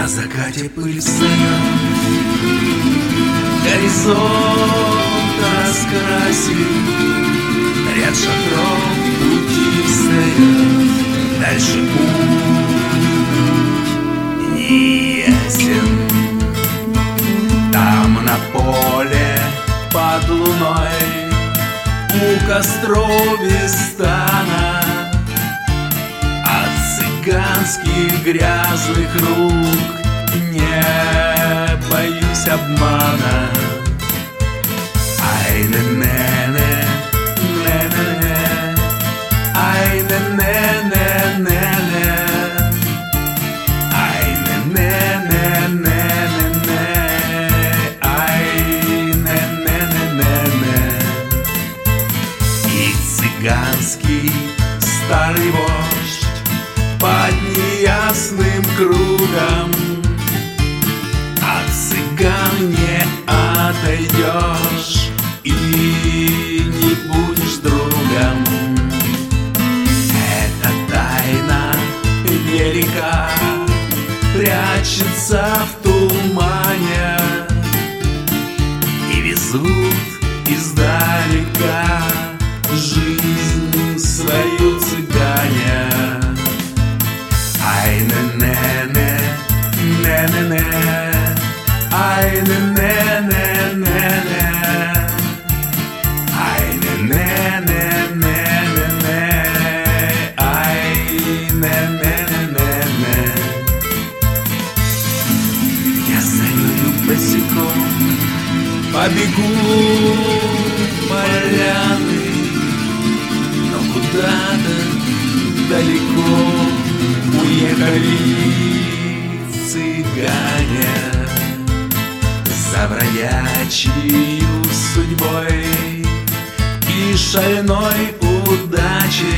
На закате пыль встает, горизонт раскрасит, ряд шатров пути встает, дальше путь не ясен. Там на поле под луной у костров Вистана от цыганских грязных рук не боюсь обмана. Ай-не-не-не, не-не-не, ай-не-не-не-не-не, ай-не-не-не-не-не-не, ай-не-не-не-не-не. И цыганский старый вождь под неясным кругом от цыган не отойдешь и не будешь другом. Эта тайна велика, прячется в тумане, и везут издалека жизнь свою цыгане. Ай-не-не-не, не-не-не, ай-не-не-не-не-не, ай-не-не-не-не-не-не, ай-не-не-не-не-не. Я стою босиком, побегу поляны, но куда-то далеко уехали цыгане за бродячей судьбой и шальной удачей.